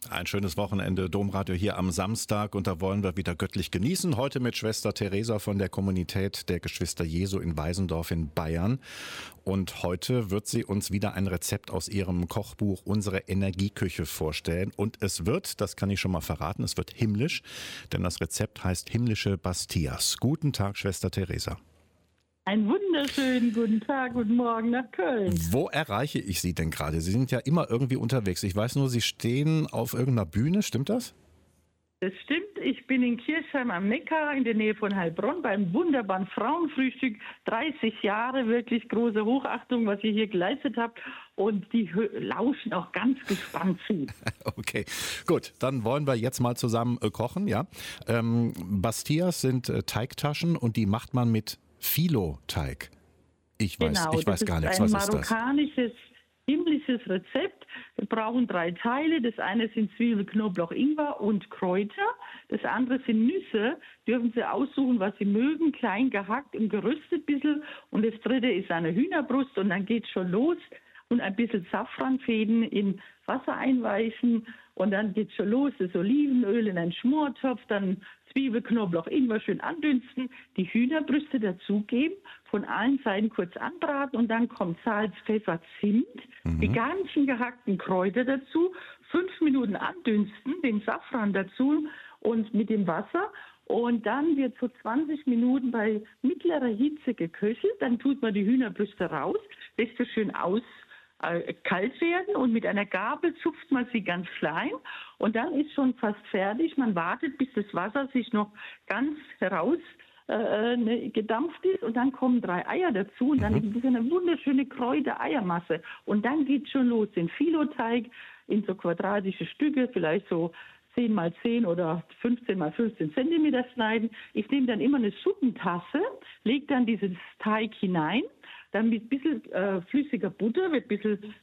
Ein schönes Wochenende, Domradio hier am Samstag, und da wollen wir wieder göttlich genießen. Heute mit Schwester Theresa von der Kommunität der Geschwister Jesu in Weisendorf in Bayern. Und heute wird sie uns wieder ein Rezept aus ihrem Kochbuch Unsere Energieküche vorstellen. Und es wird, das kann ich schon mal verraten, es wird himmlisch, denn das Rezept heißt himmlische Bastillas. Guten Tag, Schwester Theresa. Einen wunderschönen guten Tag, guten Morgen nach Köln. Wo erreiche ich Sie denn gerade? Sie sind ja immer irgendwie unterwegs. Ich weiß nur, Sie stehen auf irgendeiner Bühne, stimmt das? Das stimmt, ich bin in Kirchheim am Neckar in der Nähe von Heilbronn beim wunderbaren Frauenfrühstück. 30 Jahre, wirklich große Hochachtung, was ihr hier geleistet habt, und die lauschen auch ganz gespannt zu. Okay, gut, dann wollen wir jetzt mal zusammen kochen, ja. Bastillas sind Teigtaschen und die macht man mit Filoteig. Ich weiß gar nichts, was ist das? Das ist ein marokkanisches, himmlisches Rezept. Wir brauchen 3 Teile. Das eine sind Zwiebel, Knoblauch, Ingwer und Kräuter. Das andere sind Nüsse. Dürfen Sie aussuchen, was Sie mögen. Klein gehackt und geröstet ein bisschen. Und das dritte ist eine Hühnerbrust. Und dann geht's schon los. Und ein bisschen Safranfäden in Wasser einweichen. Und dann geht's schon los. Das Olivenöl in einen Schmortopf. Dann Zwiebel, Knoblauch, Ingwer schön andünsten, die Hühnerbrüste dazugeben, von allen Seiten kurz anbraten, und dann kommt Salz, Pfeffer, Zimt, die ganzen gehackten Kräuter dazu, 5 Minuten andünsten, den Safran dazu und mit dem Wasser, und dann wird so 20 Minuten bei mittlerer Hitze geköchelt. Dann tut man die Hühnerbrüste raus, lässt sie schön kalt werden, und mit einer Gabel zupft man sie ganz klein, und dann ist schon fast fertig. Man wartet, bis das Wasser sich noch ganz heraus gedampft ist, und dann kommen 3 Eier dazu, und dann ist es eine wunderschöne Kräuter-Eiermasse, und dann geht schon los, den Filoteig in so quadratische Stücke, vielleicht so 10 mal 10 oder 15 mal 15 Zentimeter schneiden. Ich nehme dann immer eine Suppentasse, lege dann dieses Teig hinein, dann mit ein bisschen flüssiger Butter, wird ein bisschen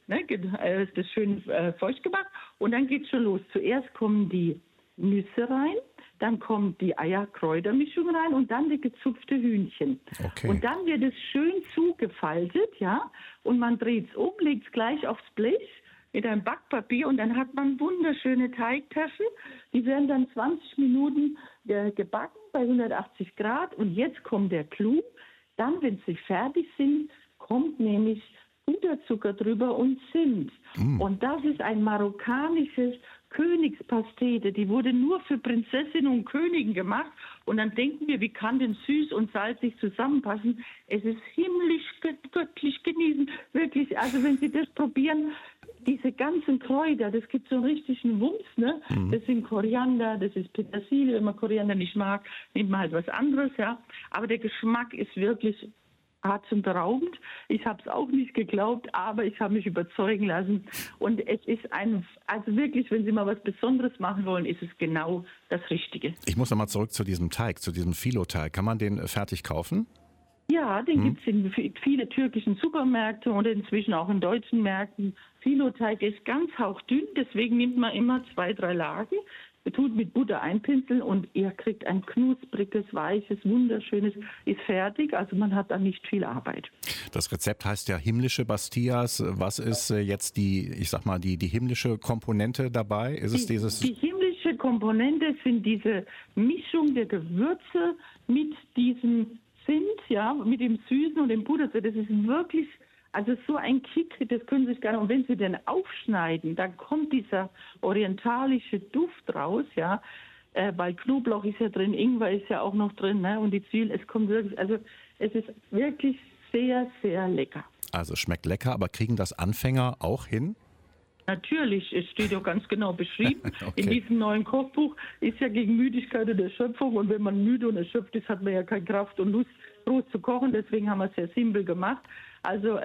das schön feucht gemacht, und dann geht's schon los. Zuerst kommen die Nüsse rein, dann kommt die Eier-Kräutermischung rein und dann die gezupfte Hühnchen. Okay. Und dann wird es schön zugefaltet, ja, und man dreht es um, legt es gleich aufs Blech mit einem Backpapier, und dann hat man wunderschöne Teigtaschen. Die werden dann 20 Minuten gebacken bei 180 Grad, und jetzt kommt der Clou. Dann, wenn sie fertig sind, kommt nämlich Puderzucker drüber und Zimt. Und das ist ein marokkanisches Königspastete. Die wurde nur für Prinzessinnen und Königen gemacht. Und dann denken wir, wie kann denn süß und salzig zusammenpassen? Es ist himmlisch, göttlich genießen. Wirklich, also wenn Sie das probieren, diese ganzen Kräuter, das gibt so einen richtigen Wumms, ne? Das sind Koriander, das ist Petersilie. Wenn man Koriander nicht mag, nimmt man halt was anderes, ja. Aber der Geschmack ist wirklich atemberaubend. Ich habe es auch nicht geglaubt, aber ich habe mich überzeugen lassen. Und es ist also wirklich, wenn Sie mal was Besonderes machen wollen, ist es genau das Richtige. Ich muss nochmal zurück zu diesem Teig, zu diesem Filoteig. Kann man den fertig kaufen? Ja, den gibt es in viele türkischen Supermärkte und inzwischen auch in deutschen Märkten. Filoteig ist ganz hauchdünn, deswegen nimmt man immer 2, 3 Lagen, tut mit Butter einpinseln, und ihr kriegt ein knuspriges, weiches, wunderschönes, ist fertig. Also man hat da nicht viel Arbeit. Das Rezept heißt ja himmlische Bastillas. Was ist jetzt die himmlische Komponente dabei? Ist es die himmlische Komponente sind diese Mischung der Gewürze mit diesem Zimt, ja, mit dem Süßen und dem Puder. Das ist wirklich, also so ein Kick, das können Sie sich gar nicht. Und wenn Sie den aufschneiden, dann kommt dieser orientalische Duft raus, ja, weil Knoblauch ist ja drin, Ingwer ist ja auch noch drin, ne, und die Zwiebeln, es kommt wirklich, also es ist wirklich sehr, sehr lecker. Also schmeckt lecker, aber kriegen das Anfänger auch hin? Natürlich, es steht ja ganz genau beschrieben. Okay. In diesem neuen Kochbuch ist ja gegen Müdigkeit und Erschöpfung. Und wenn man müde und erschöpft ist, hat man ja keine Kraft und Lust, groß zu kochen. Deswegen haben wir es sehr simpel gemacht. Also,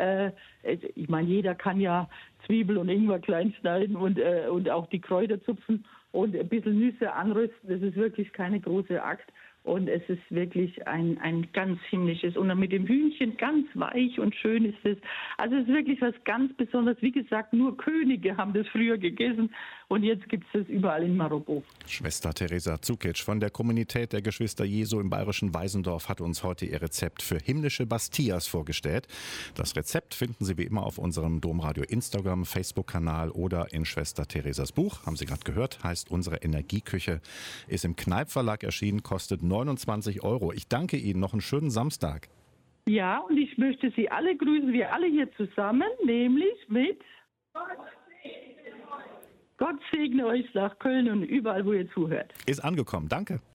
ich meine, jeder kann ja Zwiebel und Ingwer klein schneiden und auch die Kräuter zupfen und ein bisschen Nüsse anrösten. Das ist wirklich keine große Akt. Und es ist wirklich ein ganz himmlisches. Und dann mit dem Hühnchen ganz weich und schön ist es. Also es ist wirklich was ganz Besonderes. Wie gesagt, nur Könige haben das früher gegessen. Und und jetzt gibt es das überall in Marokko. Schwester Teresa Zukic von der Kommunität der Geschwister Jesu im bayerischen Weisendorf hat uns heute ihr Rezept für himmlische Bastillas vorgestellt. Das Rezept finden Sie wie immer auf unserem Domradio Instagram, Facebook-Kanal oder in Schwester Theresas Buch. Haben Sie gerade gehört, heißt Unsere Energieküche. Ist im Kneipp Verlag erschienen, kostet 29 €. Ich danke Ihnen, noch einen schönen Samstag. Ja, und ich möchte Sie alle grüßen, wir alle hier zusammen, nämlich mit Gott segne euch nach Köln und überall, wo ihr zuhört. Ist angekommen, danke.